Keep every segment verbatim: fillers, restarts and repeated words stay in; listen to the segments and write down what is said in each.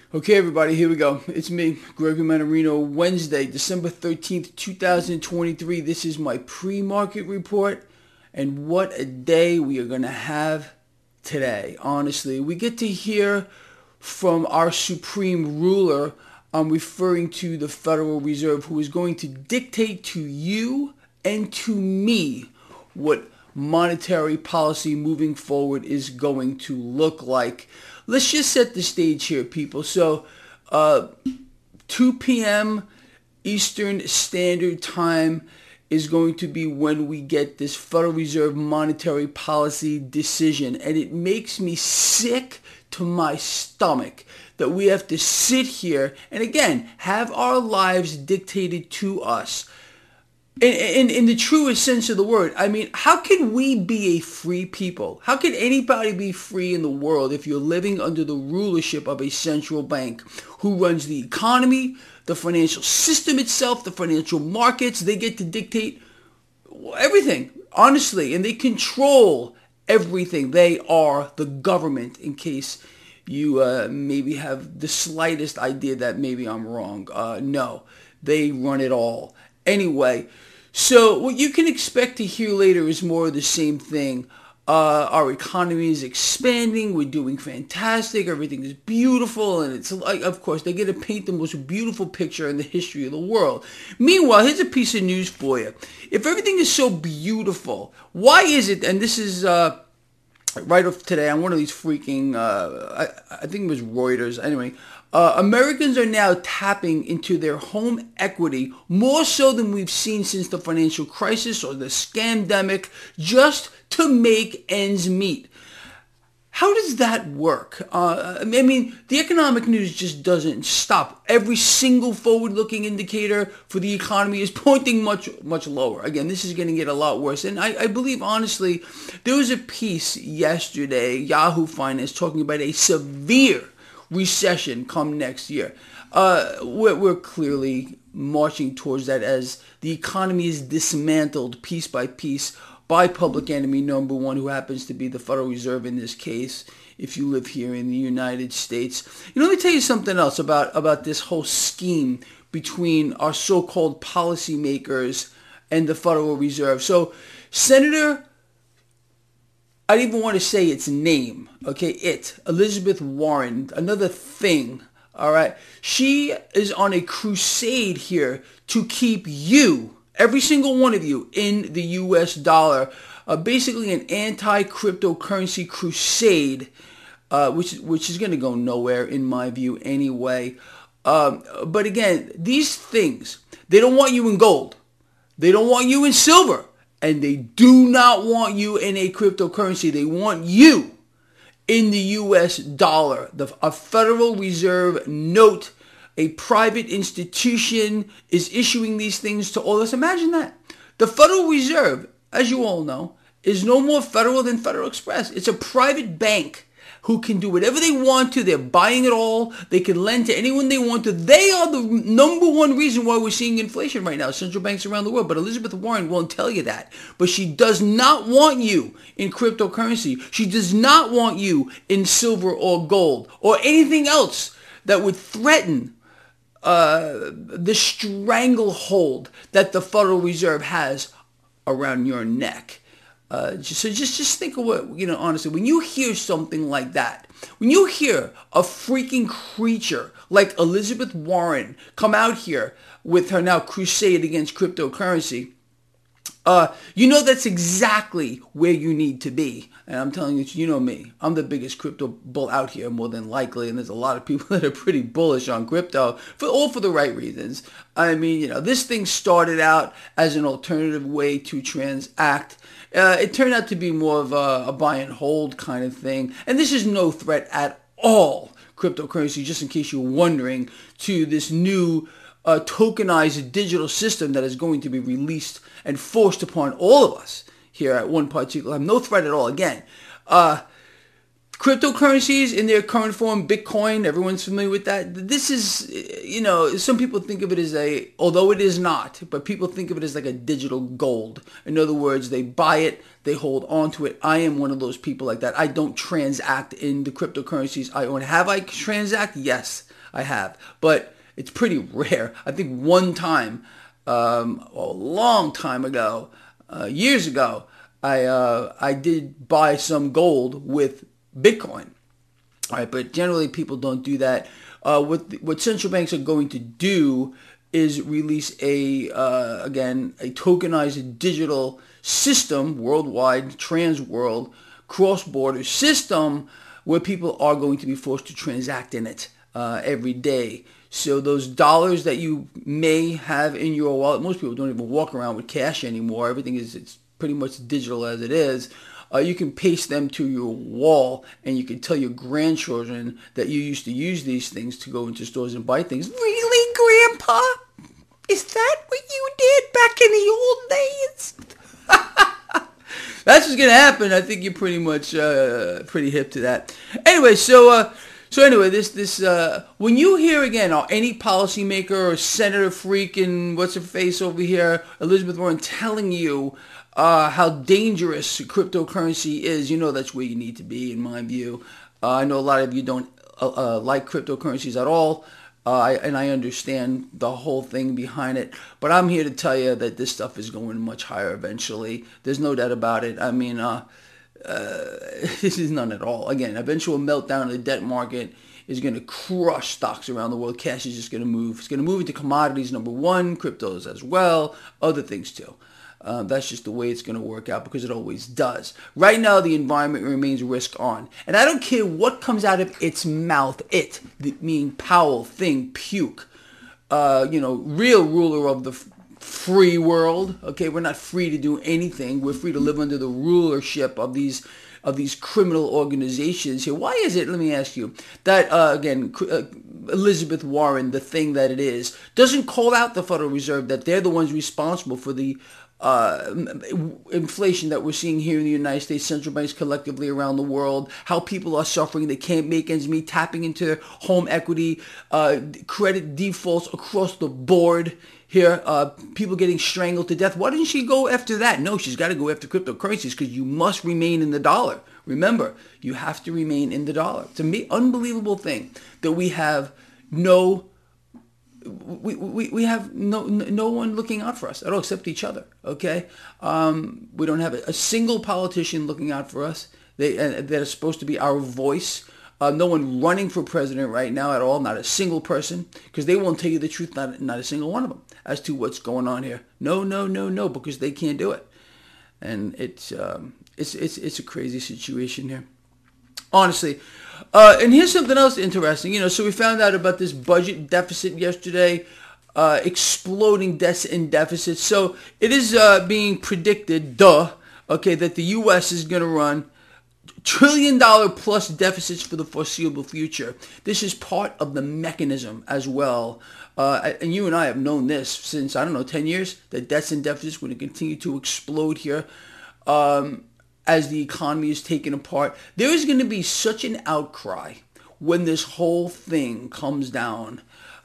Okay, everybody, here we go. It's me, Gregory Manarino. Wednesday, December thirteenth, twenty twenty-three. This is my pre-market report, and what a day we are going to have today. Honestly, we get to hear from our supreme ruler. I'm referring to the Federal Reserve, who is going to dictate to you and to me what monetary policy moving forward is going to look like. Let's just set the stage here, people. So, uh, two p.m. Eastern Standard Time is going to be when we get this Federal Reserve monetary policy decision. And it makes me sick to my stomach that we have to sit here and, again, have our lives dictated to us. In, in, in the truest sense of the word, I mean, how can we be a free people? How can anybody be free in the world if you're living under the rulership of a central bank who runs the economy, the financial system itself, the financial markets? They get to dictate everything, honestly, and they control everything. They are the government, in case you uh, maybe have the slightest idea that maybe I'm wrong. Uh, no, they run it all. Anyway, so what you can expect to hear later is more of the same thing. Uh, our economy is expanding. We're doing fantastic. Everything is beautiful. And it's like, of course, they get to paint the most beautiful picture in the history of the world. Meanwhile, here's a piece of news for you. If everything is so beautiful, why is it, and this is uh, right off today on one of these freaking, uh, I, I think it was Reuters, anyway, Uh, Americans are now tapping into their home equity more so than we've seen since the financial crisis or the scamdemic, just to make ends meet. How does that work? Uh, I mean, the economic news just doesn't stop. Every single forward-looking indicator for the economy is pointing much, much lower. Again, this is going to get a lot worse. And I, I believe, honestly, there was a piece yesterday, Yahoo Finance, talking about a severe recession come next year. Uh, we're, we're clearly marching towards that as the economy is dismantled piece by piece by public enemy number one, who happens to be the Federal Reserve in this case, if you live here in the United States. You know, let me tell you something else about, about this whole scheme between our so-called policymakers and the Federal Reserve. So, Senator, I don't even want to say its name, okay, it, Elizabeth Warren, another thing, all right? She is on a crusade here to keep you, every single one of you, in the U S dollar, uh, basically an anti-cryptocurrency crusade, uh, which, which is going to go nowhere in my view anyway. Um, but again, these things, they don't want you in gold. They don't want you in silver. And they do not want you in a cryptocurrency. They want you in the U S dollar. The, a Federal Reserve note, a private institution is issuing these things to all of us. Imagine that. The Federal Reserve, as you all know, is no more federal than Federal Express. It's a private bank who can do whatever they want to. They're buying it all. They can lend to anyone they want to. They are the number one reason why we're seeing inflation right now, central banks around the world. But Elizabeth Warren won't tell you that. But she does not want you in cryptocurrency. She does not want you in silver or gold or anything else that would threaten uh, the stranglehold that the Federal Reserve has around your neck. Uh, just, so just, just think of what, you know, honestly, when you hear something like that, when you hear a freaking creature like Elizabeth Warren come out here with her now crusade against cryptocurrency, uh, you know that's exactly where you need to be. And I'm telling you, you know me, I'm the biggest crypto bull out here, more than likely. And there's a lot of people that are pretty bullish on crypto, for all for the right reasons. I mean, you know, this thing started out as an alternative way to transact. Uh, it turned out to be more of a, a buy and hold kind of thing. And this is no threat at all, cryptocurrency, just in case you're wondering, to this new uh, tokenized digital system that is going to be released and forced upon all of us here at one particular time. No threat at all. Again, uh, cryptocurrencies in their current form, Bitcoin, everyone's familiar with that. This is, you know, some people think of it as a, although it is not, but people think of it as like a digital gold. In other words, they buy it, they hold on to it. I am one of those people like that. I don't transact in the cryptocurrencies I own. Have I transact? Yes. I have, but it's pretty rare. I think one time, um, a long time ago, uh, years ago, I uh, I did buy some gold with Bitcoin. All right, but generally people don't do that. Uh, what what central banks are going to do is release a uh, again a tokenized digital system worldwide, trans world, cross border system where people are going to be forced to transact in it uh, every day. So those dollars that you may have in your wallet, most people don't even walk around with cash anymore. Everything is it's pretty much digital as it is. Uh, you can paste them to your wall, and you can tell your grandchildren that you used to use these things to go into stores and buy things. Really, Grandpa? Is that what you did back in the old days? That's what's gonna happen. I think you're pretty much uh, pretty hip to that. Anyway, so uh, so anyway, this this uh, when you hear again or any policymaker or Senator freaking what's her face over here, Elizabeth Warren, telling you uh, how dangerous cryptocurrency is, you know that's where you need to be, in my view. Uh, I know a lot of you don't uh, uh, like cryptocurrencies at all. Uh, I, and I understand the whole thing behind it, but I'm here to tell you that this stuff is going much higher eventually. There's no doubt about it. I mean, uh, uh, this is none at all. Again, eventual meltdown of the debt market is going to crush stocks around the world. Cash is just going to move. It's going to move into commodities, number one, cryptos as well, other things too. Uh, that's just the way it's going to work out because it always does. Right now, the environment remains risk on. And I don't care what comes out of its mouth, it, meaning Powell, Thing, Puke, uh, you know, real ruler of the f- free world. Okay, we're not free to do anything. We're free to live under the rulership of these of these criminal organizations here. Why is it, let me ask you, that, uh, again, uh, Elizabeth Warren, the thing that it is, doesn't call out the Federal Reserve that they're the ones responsible for the Uh, inflation that we're seeing here in the United States, central banks collectively around the world, how people are suffering, they can't make ends meet, tapping into their home equity, uh, credit defaults across the board here, uh, people getting strangled to death. Why didn't she go after that? No, she's got to go after cryptocurrencies because you must remain in the dollar. Remember, you have to remain in the dollar. It's an unbelievable thing that we have no We, we we have no no one looking out for us at all except each other. Okay, um, we don't have a, a single politician looking out for us. They uh, that is supposed to be our voice. Uh, no one running for president right now at all. Not a single person, because they won't tell you the truth. Not not a single one of them as to what's going on here. No no no no because they can't do it, and it's um, it's it's it's a crazy situation here. Honestly. Uh, and here's something else interesting. You know, so we found out about this budget deficit yesterday, uh, exploding debts and deficits. So it is uh, being predicted, duh, okay, that the U S is going to run trillion dollar plus deficits for the foreseeable future. This is part of the mechanism as well. Uh, and you and I have known this since, I don't know, ten years, that debts and deficits are going to continue to explode here. Um... As the economy is taken apart, there is going to be such an outcry when this whole thing comes down.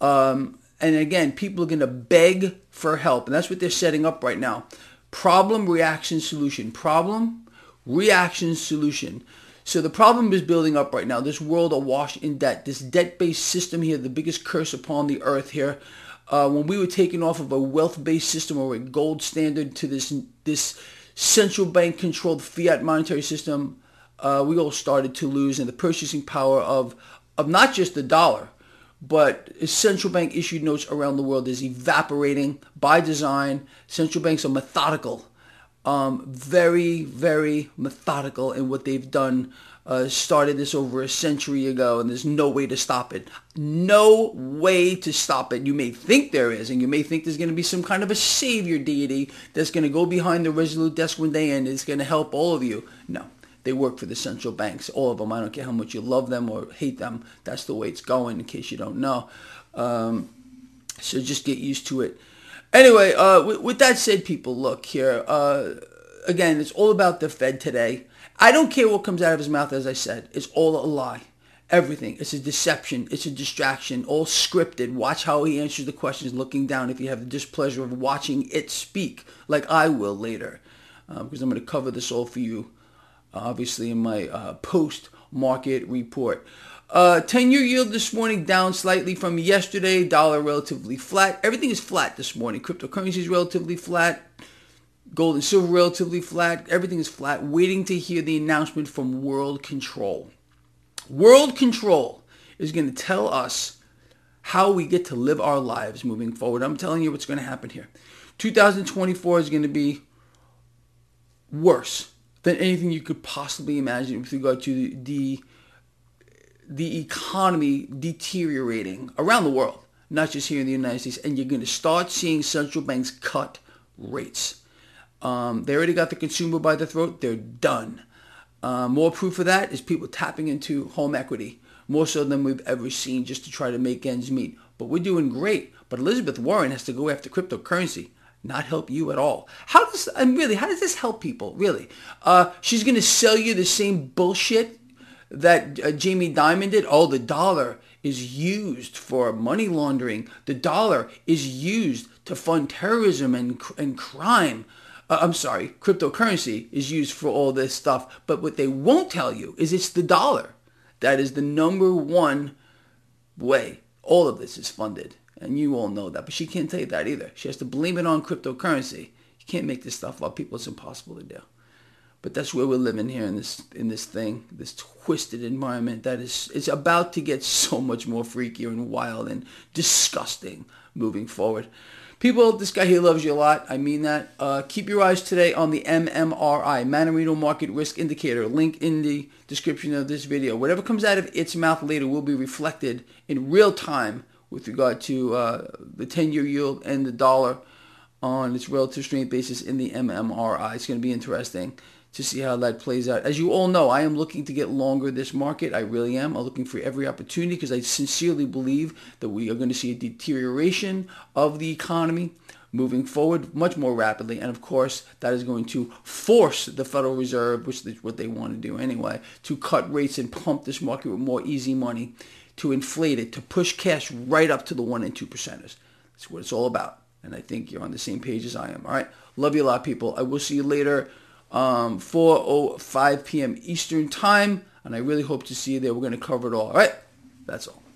Um, and again, people are going to beg for help. And that's what they're setting up right now. Problem, reaction, solution. Problem, reaction, solution. So the problem is building up right now. This world awash in debt. This debt-based system here, the biggest curse upon the earth here. Uh, when we were taken off of a wealth-based system or a gold standard to this this central bank controlled fiat monetary system, uh, we all started to lose, and the purchasing power of of not just the dollar, but central bank issued notes around the world is evaporating by design. Central banks are methodical, um, very, very methodical in what they've done. Uh, started this over a century ago, and there's no way to stop it. No way to stop it. You may think there is, and you may think there's going to be some kind of a savior deity that's going to go behind the Resolute desk one day and is going to help all of you. No, they work for the central banks, all of them. I don't care how much you love them or hate them. That's the way it's going, in case you don't know. Um, so just get used to it. Anyway, uh, with, with that said, people, look here. Uh, again, it's all about the Fed today. I don't care what comes out of his mouth, as I said. It's all a lie. Everything. It's a deception. It's a distraction. All scripted. Watch how he answers the questions looking down if you have the displeasure of watching it speak, like I will later. Uh, because I'm going to cover this all for you, uh, obviously, in my uh, post-market report. Uh, ten-year yield this morning down slightly from yesterday. Dollar relatively flat. Everything is flat this morning. Cryptocurrency is relatively flat. Gold and silver relatively flat. Everything is flat. Waiting to hear the announcement from World Control. World Control is going to tell us how we get to live our lives moving forward. I'm telling you what's going to happen here. two thousand twenty-four is going to be worse than anything you could possibly imagine with regard to the, the the economy deteriorating around the world, not just here in the United States. And you're going to start seeing central banks cut rates. Um, they already got the consumer by the throat. They're done. Uh, more proof of that is people tapping into home equity, more so than we've ever seen, just to try to make ends meet. But we're doing great. But Elizabeth Warren has to go after cryptocurrency, not help you at all. How does, and really, how does this help people, really? Uh, she's going to sell you the same bullshit that uh, Jamie Dimon did. Oh, the dollar is used for money laundering. The dollar is used to fund terrorism and, and crime. Uh, I'm sorry, cryptocurrency is used for all this stuff. But what they won't tell you is it's the dollar that is the number one way all of this is funded. And you all know that. But she can't tell you that either. She has to blame it on cryptocurrency. You can't make this stuff up. People, it's impossible to do. But that's where we're living here in this in this thing, this twisted environment that is it's about to get so much more freakier and wild and disgusting moving forward. People, this guy here loves you a lot. I mean that. Uh, keep your eyes today on the M M R I, Mannarino Market Risk Indicator. Link in the description of this video. Whatever comes out of its mouth later will be reflected in real time with regard to uh, the ten-year yield and the dollar on its relative strength basis in the M M R I. It's going to be interesting to see how that plays out. As you all know, I am looking to get longer this market. I really am. I'm looking for every opportunity because I sincerely believe that we are going to see a deterioration of the economy moving forward much more rapidly. And of course, that is going to force the Federal Reserve, which is what they want to do anyway, to cut rates and pump this market with more easy money, to inflate it, to push cash right up to the one and two percenters. That's what it's all about. And I think you're on the same page as I am. All right. Love you a lot, people. I will see you later. Um, four oh five p.m. Eastern Time, and I really hope to see you there. We're going to cover it all. All right, that's all.